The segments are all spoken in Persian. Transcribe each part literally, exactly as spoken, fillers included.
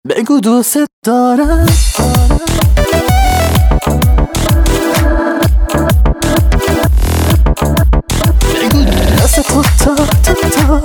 بگو دوست دارم. بگو دست تو تا تا تا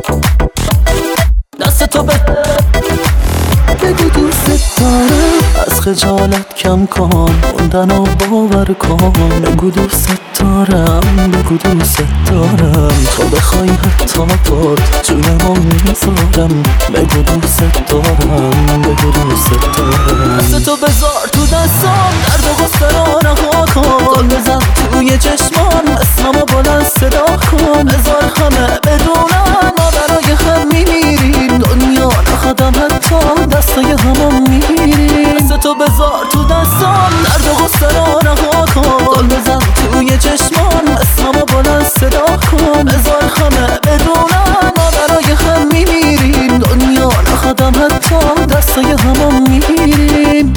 دست تو به بگو دوست دارم. از خجالت کم کن، موندنو باور کن. بگو دوست دارم، بگو دوست دارم. تو بخوای حتی برد جونمو میذارم. بگو دوست دارم، بگو دوست دارم. دست تو بذار تو دستم، درد و غصه رو رها کن. گل بزن توی چشمان، اسممو بلند صدا کن. بذار همه بدونن ما برای هم میمیریم. دنیا نخوادم حتی دستای همو میگیریم. دست تو بذار تو دستم، درد و غصه رو رها کن. گل بزن توی چشمان، اسممو بلند صدا کن. بذار همه بدونن ما برای هم میمیریم. دنیا نخوادم حتی دستای همو میگیریم.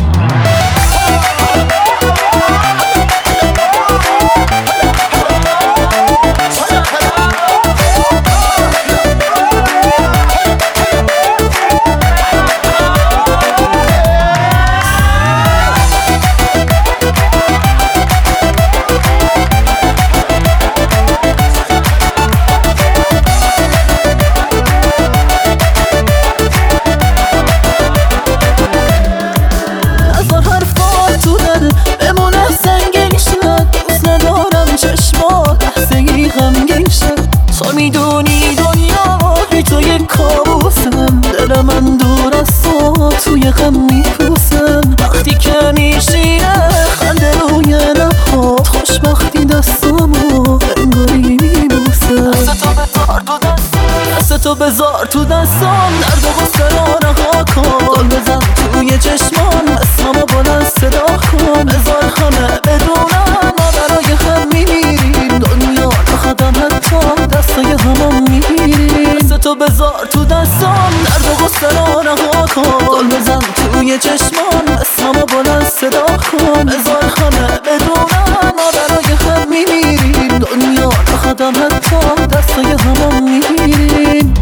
تو میدونی دنیا بی تو یک کابوسم. دل من دور از تو توی غم میپوسم. وقتی که میشینه خنده روی لبات، خوشبختی دستامو انگاری میبوسم. دست تو بذار تو دستم، دست تو بذار تو دستم. درد و غصه رو رها کن. گل بزن توی چشمان، اسممو بلند صدا کن. بذار همه بدونن ما برای هم میمیریم. دنیا نخوادم حتی دستای همو میگیریم. دست تو بذار تو دستم، درد و غصه رو رها کن. گل بزن توی چشمان، اسممو بلند صدا کن. بذار همه بدونن ما برای هم میمیریم. دنیا نخوادم حتی دستای همو میگیریم.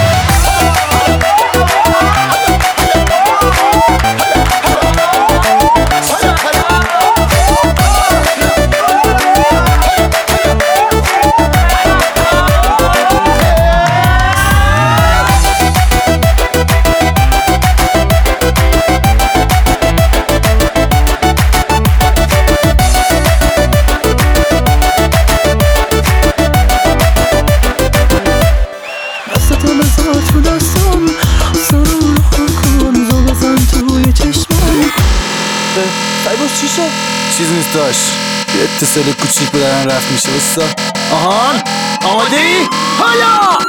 تو دستم سرم کن. زو بزن توی چشمم. سایباش چی شد؟ چیز نیست داشت، یه اتصال کوچیک بدرم رفت میشه. بستا آهان آماده ای؟ حالا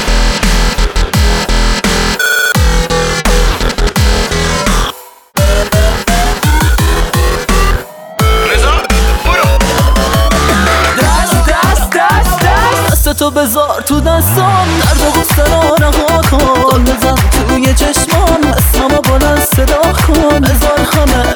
تو بذار تو دستم، درد و غصه رو رها کن. گل بزن توی چشمان، اسممو بلند صدا کن. بذار همه